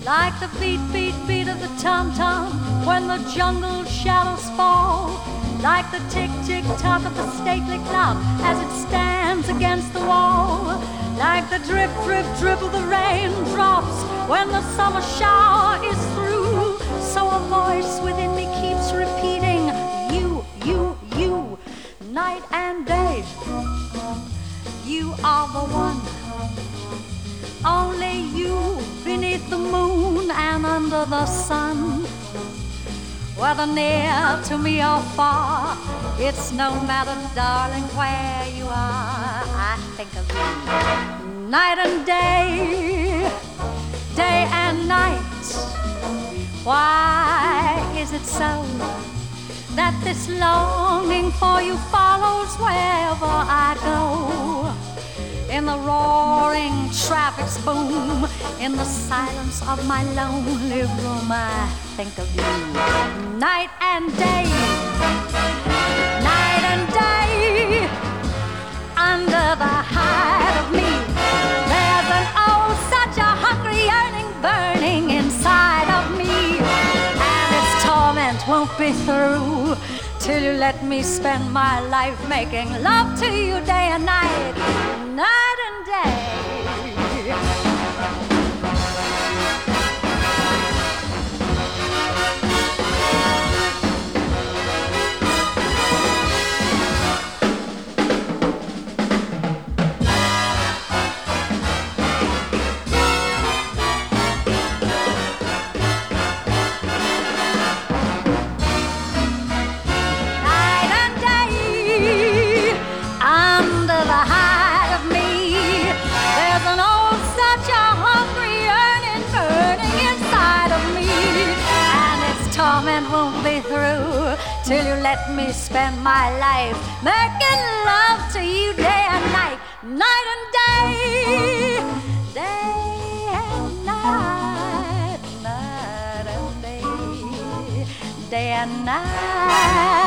like the beat, beat, beat of the tom-tom when the jungle shadows fall, like the tick, tick, tock of the stately clock as it stands against the wall, like the drip, drip, drip of the raindrops when the summer shower is through. So a voice within me keeps repeating, you, you, you, night and day. You are the one, only you, beneath the moon and under the sun. Whether near to me or far, it's no matter, darling, where you are. I think of you night and day, day and night. Why is it so that this longing for you follows wherever I go? In the roaring traffic's boom, in the silence of my lonely room, I think of you night and day, night and day. Under the hide of me, there's an oh, such a hungry yearning burning inside of me, and its torment won't be through till you let me spend my life making love to you day and night, night and day. Torment won't be through till you let me spend my life making love to you day and night, night and day, day and night, night and day, day and night.